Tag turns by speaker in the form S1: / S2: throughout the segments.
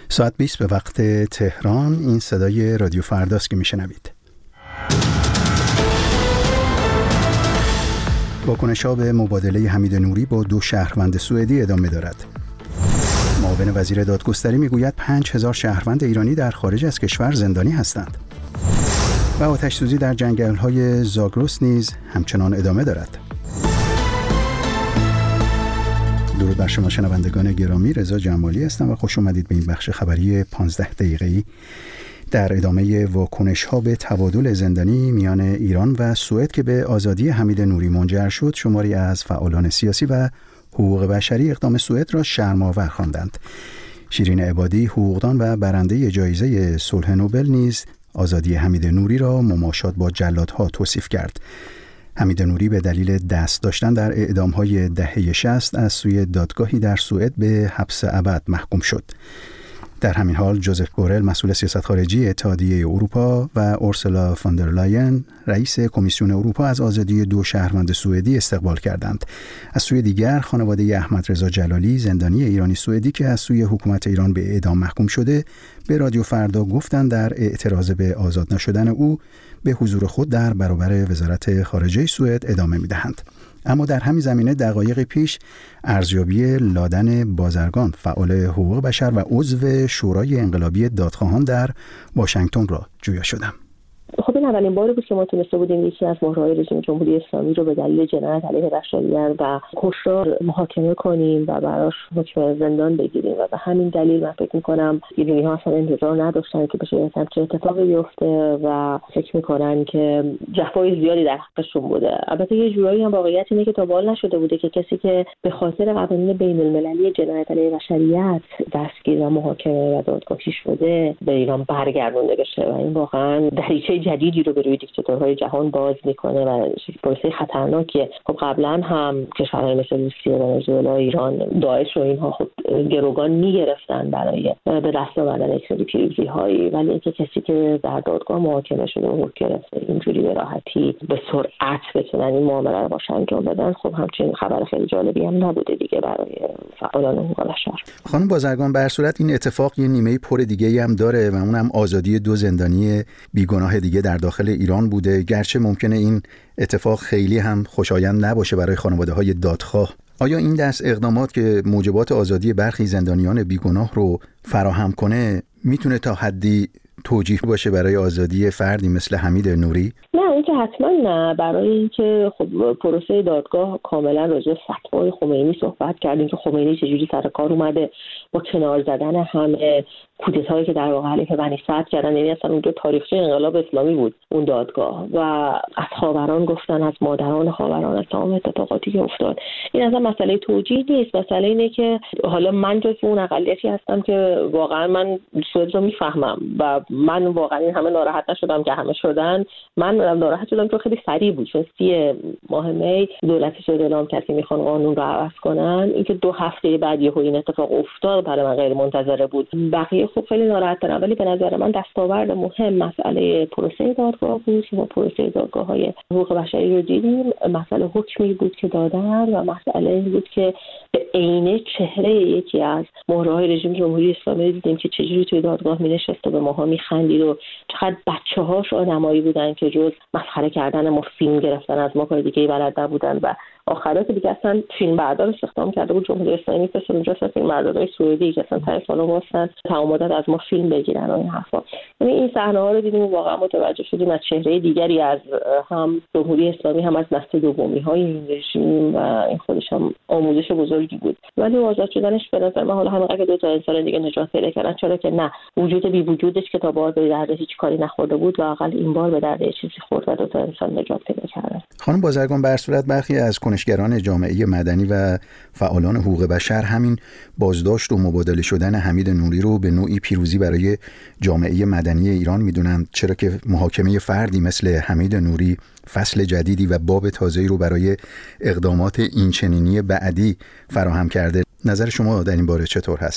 S1: ساعت 20 به وقت تهران. این صدای رادیو فرداست که میشنوید. واکنش‌ها به مبادله حمید نوری با 2 شهروند سوئدی ادامه دارد. معاون وزیر دادگستری میگوید 5000 شهروند ایرانی در خارج از کشور زندانی هستند. و آتش‌سوزی در جنگل‌های زاگرس نیز همچنان ادامه دارد. درود بر شما شنوندگان گرامی، رضا جمالی هستم و خوش اومدید به این بخش خبری 15 دقیقه‌ای در ادامه واکنش‌ها به تبادل زندانی میان ایران و سوئد که به آزادی حمید نوری منجر شد. شماری از فعالان سیاسی و حقوق بشری اقدام سوئد را شرم‌آور خواندند. شیرین عبادی، حقوقدان و برنده جایزه صلح نوبل نیز آزادی حمید نوری را مماشات با جلادها توصیف کرد. حمید نوری به دلیل دست داشتن در اعدام‌های دهه 60 از سوی دادگاهی در سوئد به حبس ابد محکوم شد. در همین حال جوزف بورل، مسئول سیاست خارجی اتحادیه اروپا، و اورسولا فوندرلاین، رئیس کمیسیون اروپا، از آزادی 2 شهروند سوئدی استقبال کردند. از سوی دیگر خانواده احمد رضا جلالی، زندانی ایرانی سوئدی که از سوی حکومت ایران به اعدام محکوم شده، به رادیو فردا گفتند در اعتراض به آزاد نشدن او به حضور خود در برابر وزارت خارجه سوئد ادامه می‌دهند. اما در همین زمینه دقایق پیش ارزیابی لادن بازرگان، فعال حقوق بشر و عضو شورای انقلابی دادخواهان در واشنگتن را جویا شدم.
S2: خب این اولین باری بود که ما تونسته بودیم یکی از مهرهای رژیم جمهوری اسلامی رو به دلیل جنایت علیه بشریت و کشتار محاکمه کنیم و براش حکم زندان بگیریم و به همین دلیل من فکر می‌کنم ایرانی‌ها اصلا انتظار نداشتن که بشه چه اتفاقی بیفته و فکر می‌کنن که جفای زیادی در حقشون بوده. البته یه جورایی هم واقعیت اینه که تا بال نشده بوده که کسی که به خاطر قوانین بین‌المللی جنایت علیه بشریت دستگیر و محاکمه و دادگاهی شده به ایران برگردونده بشه و این واقعا دریچه جدیدی رو به روی دیکتاتورهای جهان باز میکنه و پروسه خطرناکیه. خب قبلا هم کشورهای مثل روسیه، ونزوئلا، ایران، داعش و اینها خب گروگان میگرفتن برای به دست آوردن یک سری پیروزی‌هایی، ولی اینکه کسی که در دادگاه محاکمه شده و حکم گرفته اینجوری به راحتی به سرعت بتونن این معامله رو باش انجام بدن، خب همچنین خبر خیلی جالبی هم نبوده دیگه برای فعالان حقوق بشر.
S1: خانم بازرگان، به هر صورت این اتفاق یه نیمه پر دیگه‌ای هم داره و اونم آزادی 2 زندانی بیگناه دیگه در داخل ایران بوده. گرچه ممکنه این اتفاق خیلی هم خوشایند نباشه برای خانواده‌های دادخواه. آیا این دست اقدامات که موجبات آزادی برخی زندانیان بیگناه رو فراهم کنه میتونه تا حدی توجیه باشه برای آزادی فردی مثل حمید نوری؟
S2: نه، این که حتما نه. برای اینکه خب پروسه دادگاه کاملا راجع به فتوای خمینی صحبت کردیم که خمینی چجوری سر کار اومده با کنار زدن همه کودتایی که در واقع علیه بنی صدر کردن. یعنی اصلا اونجا تاریخچه انقلاب اسلامی بود اون دادگاه و از خاوران گفتن، از مادران خاوران، از تمام اتفاقاتی که افتاد. این اصلا مسئله توجیه نیست. مسئله اینه که حالا من جزو اون اقلیتی هستم که واقعا من سوئد رو میفهمم و من واقعا این همه ناراحت نشدم که همه شدن. من ناراحت شدم چون خیلی سریع بود، چون 30 ماه می دولتی شده اعلام کرد که میخوان قانون رو عوض کنن. اینکه 2 هفته بعد یهو این اتفاق افتاد برای من غیر منتظره بود. بقیه خب خیلی ناراحت دارم، ولی به نظر من دستاورد مهم مسئله پروسه دادگاه بود که ما پروسه دادگاه‌های حقوق بشری رو دیدیم. مسئله حکمی بود که دادن و مسئله این بود که به عینه چهره یکی از مهرهای رژیم جمهوری اسلامی دیدیم که چجوری توی دادگاه می‌نشست و به ماها می‌خندید و چقدر بچه‌هاش آدمایی بودن که جز مسخره کردن ما فیلم گرفتن از ما کار دیگه‌ای بلد نبودن و آخرات دیگه اصلا فیلم بردار استخدام کرده بود جمهوری اسلامی که اونجا فیلم بردارای سعودی که اصلا تا سالا واسن تعاملات از ما فیلم بگیرن و این حرفا. یعنی این صحنه‌ها رو دیدیم و واقعا متوجه شدیم از چهره دیگری از هم جمهوری اسلامی هم از نسل دومی‌های این رژیم و این خودش هم آموزش بزرگی بود. ولی آزاد شدنش به نظر من حالا همینقدر که 2 تا انسان دیگه نجات پیدا کردن، چرا که نه، وجود بی وجودش که تا بار به درد هیچ کاری نخورده بود واقعا این بار به درد چیزی خورد و 2 تا انسان نجات پیدا کردن.
S1: خانم بازرگان، به هر صورت برخی از کنشگران جامعه مدنی و فعالان حقوق بشر همین بازداشت و مبادله شدن حمید نوری رو به نوعی پیروزی برای جامعه مدنی ایران میدونن، چرا که محاکمه فردی مثل حمید نوری فصل جدیدی و باب تازه‌ای رو برای اقدامات اینچنینی بعدی فراهم کرده. نظر شما در این باره چطور هست؟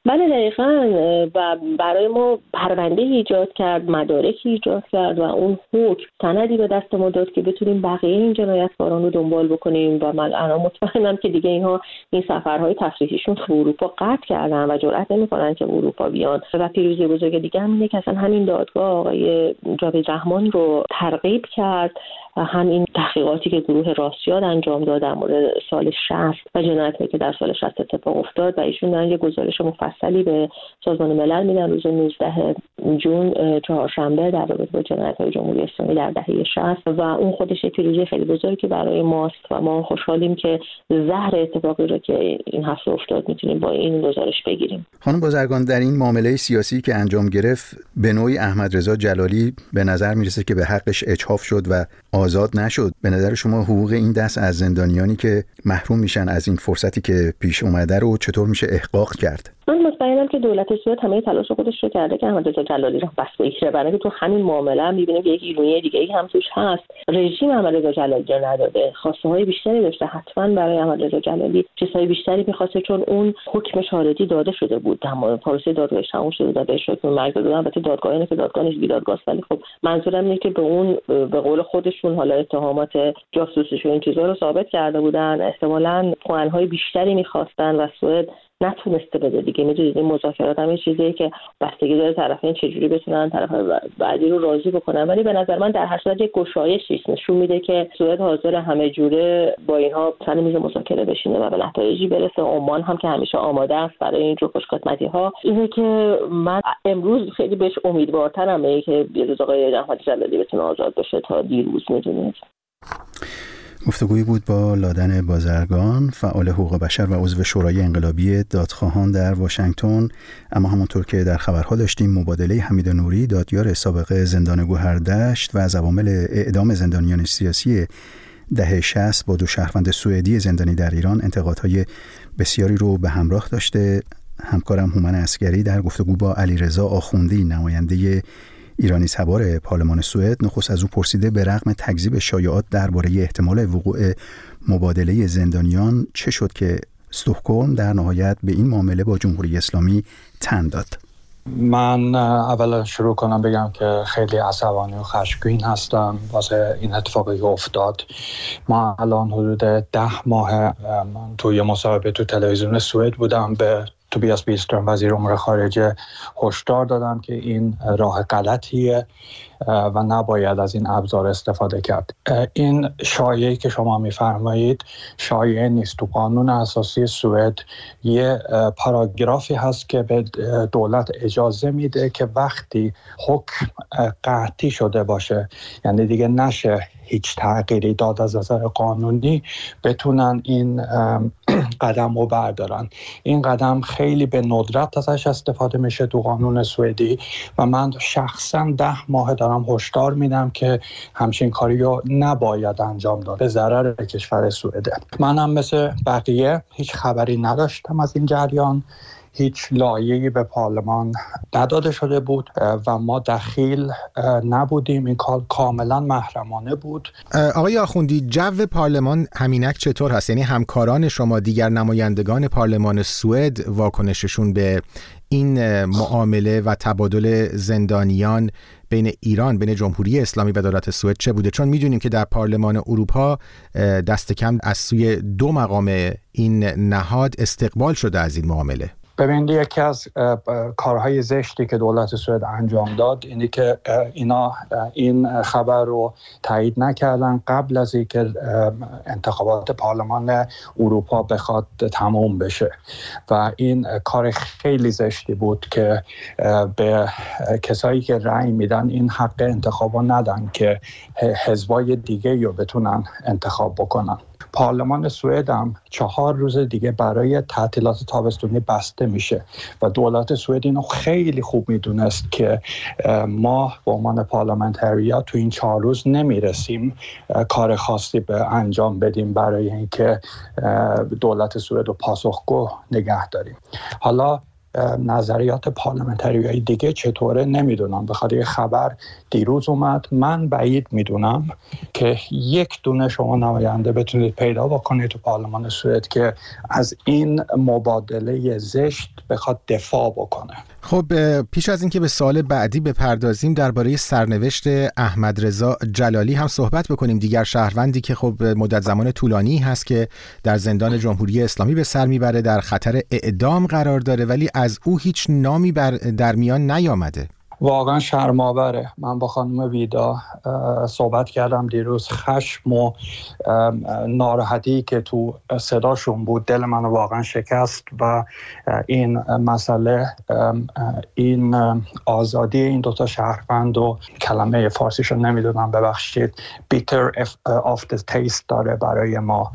S2: بله دقیقاً، و برای ما پرونده ایجاد کرد، مدارکی ایجاد کرد و اون حکم سندی به دست ما داد که بتونیم بقیه این جنایتکاران رو دنبال بکنیم و من الان مطمئنم که دیگه اینها این سفرهای تفریحیشون تو اروپا قطع کردن و جرئت نمی‌کنن که اروپا بیان. و پیروزی بزرگ دیگه هم اینه که اصلا همین دادگاه آقای جاوید رحمان رو ترغیب کرد، همین تحقیقاتی که گروه راستیاد انجام داد در مورد سال 60 و جنایتی که در سال 60 اتفاق افتاد و ایشون دارن یه گزارش مفصلی به سازمان ملل میدن روز 19 جون چهارشنبه در رابطه با جنایت‌های جمهوری اسلامی در دهه 60 و اون خودش پیروزی خیلی بزرگی برای ماست و ما خوشحالیم که زهر اتفاقی رو که این هفته افتاد میتونیم با این گزارش بگیریم.
S1: خانم بازرگان، در این معامله سیاسی که انجام گرفت به نوعی احمدرضا جلالی به نظر میرسه که به حقش اجحاف شد و آزاد نشد. به نظر شما حقوق این دست از زندانیانی که محروم میشن از این فرصتی که پیش اومده رو چطور میشه احقاق کرد؟
S2: من مطمئنم که دولت سوئد همه تلاش خودش رو کرده که احمدرضا جلالی رو بس بگیره، برای اینکه تو همین معامله هم می‌بینیم که یک ایرونی دیگه‌ای هم توش هست. رژیم احمدرضا جلالی رو نداده، خواسته‌های بیشتری داشته، حتما برای احمدرضا جلالی چیزهای بیشتری می‌خواسته، چون اون حکم شاهدی داده شده بود، تمام پروسه دادگاهی تموم شده بود، بهش حکم مرگ دادن. البته دادگاه اینه که دادگاهش بیدادگاه است، ولی خب منظورم اینه که به اون به قول خودشون حالا اتهامات جاسوسی و این چیزا رو ثابت کرده بودن، احتمالاً پوان‌های بیشتری می‌خواستن و سوئد نتونسته بده دیگه. میدونید این مذاکرات هم چیزیه که بستگی داره طرفین چجوری بتونن طرف بعدی رو راضی بکنن، ولی به نظر من در هر صورت یک گشایشی نشون میده که سوئد حاضر همه جوره با اینها سر میز مذاکره بشینه و به نتایجی برسه. عمان هم که همیشه آماده است برای این جور خوش‌قسمتی‌ها. اینه که من امروز خیلی بهش امیدوارترم که یه روز آقای احمدی جلالی بتونه آزاد بشه تا دیروز. میدونید
S1: گفتگویی بود با لادن بازرگان، فعال حقوق بشر و عضو شورای انقلابی دادخواهان در واشنگتن. اما همونطور که در خبرها داشتیم، مبادله حمید نوری، دادیار سابق زندان گوهردشت و از عوامل اعدام زندانیان سیاسی دهه 60 با 2 شهروند سوئدی زندانی در ایران انتقادهای بسیاری رو به همراه داشته. همکارم هومن عسگری در گفتگو با علیرضا آخوندی، نماینده ایرانی تبار پارلمان سوئد، نخست از او پرسیده به رغم تکذیب شایعات درباره احتمال وقوع مبادله زندانیان چه شد که استکهلم در نهایت به این معامله با جمهوری اسلامی تن داد.
S3: من اولا شروع کنم بگم که خیلی عصبانی و خشمگین هستم واسه این اتفاقی که افتاد. ما الان حدود 10 ماه من توی مصاحبه تو تلویزیون سوئد بودم، به توبیاس بیلسترم وزیر امور خارجه هشدار دادم که این راه غلطیه و نباید از این ابزار استفاده کرد. این شایعه‌ای که شما می‌فرمایید شایعه نیست. تو قانون اساسی سوئد یه پاراگرافی هست که به دولت اجازه میده که وقتی حکم قطعی شده باشه، یعنی دیگه نشه هیچ تغییری داد از نظر قانونی، بتونن این قدم رو بردارن. این قدم خیلی به ندرت ازش استفاده میشه تو قانون سوئدی و من شخصا 10 ماه دارم هشدار میدم که همچین کاری رو نباید انجام داد، به ضرر کشور سوئده. منم مثل بقیه هیچ خبری نداشتم از این جریان، هیچ لایحه‌ای به پارلمان نداده شده بود و ما دخیل نبودیم. این کار کاملا محرمانه بود.
S4: آقای آخوندی، جو پارلمان همینک چطور هست؟ یعنی همکاران شما، دیگر نمایندگان پارلمان سوئد، واکنششون به این معامله و تبادل زندانیان بین ایران، بین جمهوری اسلامی و دولت سوئد چه بوده؟ چون میدونیم که در پارلمان اروپا دست کم از سوی 2 مقام این نهاد استقبال شده از این معامله.
S3: ببینید، یکی از کارهای زشتی که دولت سوئد انجام داد اینه که اینا این خبر رو تایید نکردن قبل از اینکه انتخابات پارلمان اروپا بخواد تموم بشه و این کار خیلی زشتی بود که به کسایی که رأی میدن این حق انتخابو ندن که حزبای دیگه رو بتونن انتخاب بکنن. پارلمان سوئد هم 4 روز دیگه برای تعطیلات تابستونی بسته میشه و دولت سوئد اینو خیلی خوب میدونست که ما به عنوان پارلمانتریا تو این 4 روز نمیرسیم کار خاصی به انجام بدیم برای اینکه دولت سوئد رو پاسخگو نگه داریم. حالا نظریات پارلمانتریای دیگه چطوره نمیدونم. بخاطر یه خبر دیروز اومد، من بعید میدونم که یک دونه شما نماینده بتونید پیدا بکنید تو پارلمان سوئد که از این مبادله زشت بخواد دفاع بکنه.
S4: خب پیش از اینکه به سوال بعدی بپردازیم، درباره سرنوشت احمد رضا جلالی هم صحبت بکنیم. دیگر شهروندی که خب مدت زمان طولانی هست که در زندان جمهوری اسلامی به سر میبره، در خطر اعدام قرار داره، ولی از او هیچ نامی در میان نیامده.
S3: واقعا شرم‌آوره. من با خانم ویدا صحبت کردم دیروز. خشم و ناراحتی که تو صداشون بود دل منو واقعا شکست و این مسئله، این آزادی این دوتا شهروند و کلمه فارسیشو نمیدونم ببخشید، bitter of the taste داره برای ما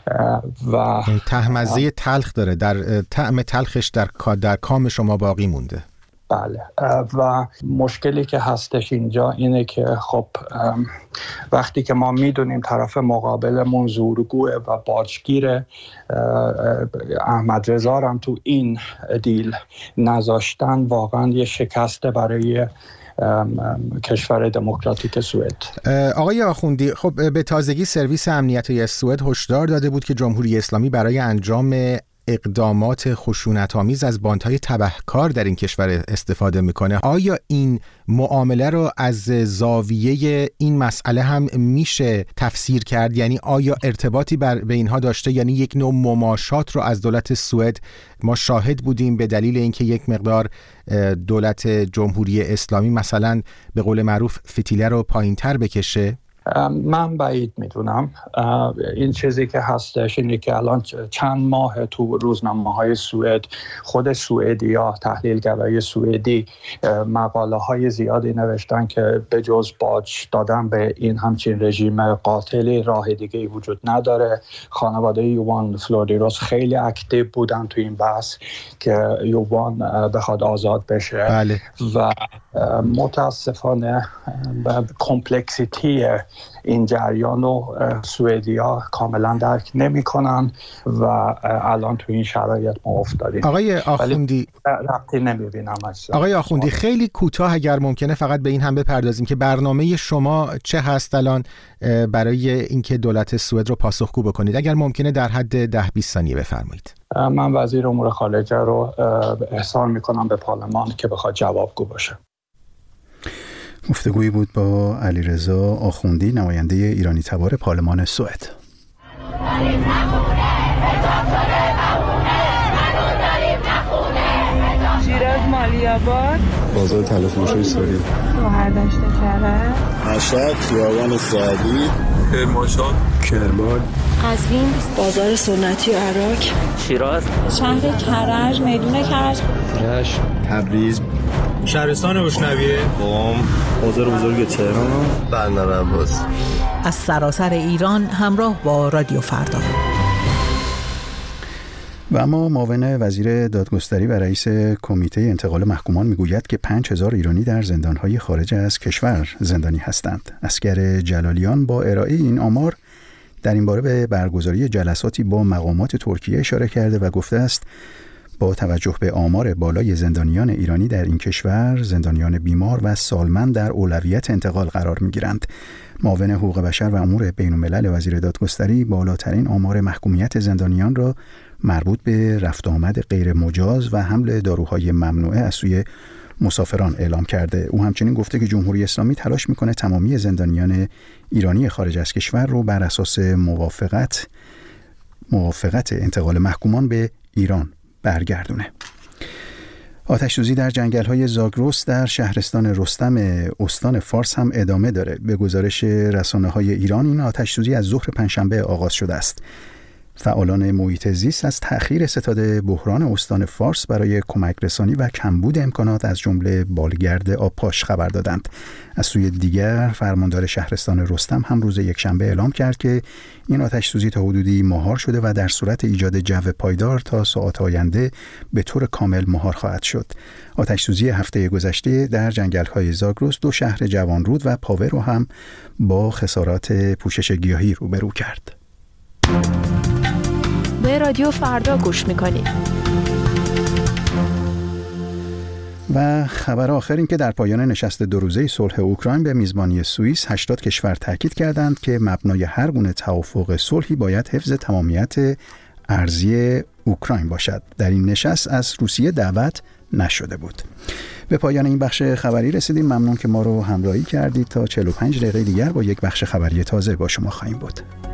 S3: و
S4: طعم‌مزه تلخ داره، در طعم تلخش در کام شما باقی مونده.
S3: بله. و مشکلی که هستش اینجا اینه که خب وقتی که ما میدونیم طرف مقابلمون زورگوه و باجگیره، احمد رضا هم تو این دیل نذاشتن، واقعا یه شکسته برای کشور دموکراتیک سوئد.
S4: آقای آخوندی، خب به تازگی سرویس امنیتی سوئد هشدار داده بود که جمهوری اسلامی برای انجام اقدامات خشونت‌آمیز از باندهای تبهکار در این کشور استفاده میکنه. آیا این معامله رو از زاویه این مسئله هم میشه تفسیر کرد؟ یعنی آیا ارتباطی به اینها داشته؟ یعنی یک نوع مماشات رو از دولت سوئد ما شاهد بودیم به دلیل اینکه یک مقدار دولت جمهوری اسلامی مثلا به قول معروف فتیله رو پایین‌تر بکشه؟
S3: من بعید میدونم. این چیزی که هستش اینه که الان چند ماه تو روزنامه‌های سوئد، خود سوئدی‌ها، تحلیلگرای سوئدی مقاله های زیادی نوشتن که به جز باج دادن به این همچین رژیم قاتلی راه دیگه‌ای وجود نداره. خانواده یووان فلوردیروس خیلی اکتیو بودن تو این بحث که یووان بخواد آزاد بشه.
S4: بله.
S3: و متاسفانه کمپلکسیتی این جریان رو سوئدی‌ها کاملا درک نمی‌کنن و الان تو این شرایط ما افتادیم.
S4: آقای آخوندی،
S3: ربطی نمی‌بینم اصلا.
S4: آقای آخوندی، خیلی کوتاه اگر ممکنه فقط به این هم بپردازیم که برنامه شما چه هست الان برای اینکه دولت سوئد رو پاسخگو بکنید. اگر ممکنه در حد 10-20 ثانیه بفرمایید.
S3: من وزیر امور خارجه رو احضار می‌کنم به پارلمان که بخواد جوابگو باشه.
S1: گفتگویی بود با علیرضا آخوندی، نماینده ایرانی تبار پارلمان سوئد.
S5: شیراز مالی‌آباد،
S6: بازار طلافروشی سوری،
S5: شهردشت کرج،
S6: مشهد، خیابان سعدی، کرمانشاه، کرمان،
S7: قزوین، بازار سنتی و عراق،
S8: شیراز،
S5: شهر کرج، میدون کرج،
S6: رشت، تبریز،
S9: شهرستان اشنویه،
S6: قم، بازار بزرگ تهران، بندر عباس.
S10: از سراسر ایران همراه با رادیو فردا.
S1: و اما معاون وزیر دادگستری و رئیس کمیته انتقال محکومان میگوید که 5000 ایرانی در زندانهای خارج از کشور زندانی هستند. اصغر جلالیان با ارائه این آمار در این باره به برگزاری جلساتی با مقامات ترکیه اشاره کرده و گفته است با توجه به آمار بالای زندانیان ایرانی در این کشور، زندانیان بیمار و سالمند در اولویت انتقال قرار می‌گیرند. معاون حقوق بشر و امور بین‌الملل وزیر دادگستری بالاترین آمار محکومیت زندانیان را مربوط به رفت آمد غیر مجاز و حمل داروهای ممنوعه از سوی مسافران اعلام کرده. او همچنین گفته که جمهوری اسلامی تلاش می‌کند تمامی زندانیان ایرانی خارج از کشور رو بر اساس موافقت انتقال محکومان به ایران برگردونه. آتش‌سوزی در جنگل‌های زاگرس در شهرستان رستم استان فارس هم ادامه داره. به گزارش رسانه‌های ایران این آتش‌سوزی از ظهر پنجشنبه آغاز شده است. فعالان محیط زیست از تأخیر ستاد بحران استان فارس برای کمک رسانی و کمبود امکانات از جمله بالگرد آبپاش خبر دادند. از سوی دیگر فرماندار شهرستان رستم هم روز یکشنبه اعلام کرد که این آتش‌سوزی تا حدودی مهار شده و در صورت ایجاد جو پایدار تا ساعات آینده به طور کامل مهار خواهد شد. آتش‌سوزی هفته گذشته در جنگل‌های زاگرس 2 شهر جوانرود و پاوه رو هم با خسارات پوشش گیاهی روبرو کرد.
S11: به رادیو فردا گوش میکنید.
S1: و خبر آخر این که در پایان نشست 2 روزه صلح اوکراین به میزبانی سوئیس 80 کشور تاکید کردند که مبنای هر گونه توافق صلحی باید حفظ تمامیت ارضی اوکراین باشد. در این نشست از روسیه دعوت نشده بود. به پایان این بخش خبری رسیدیم. ممنون که ما رو همراهی کردید. تا 45 دقیقه دیگر با یک بخش خبری تازه با شما خواهیم بود.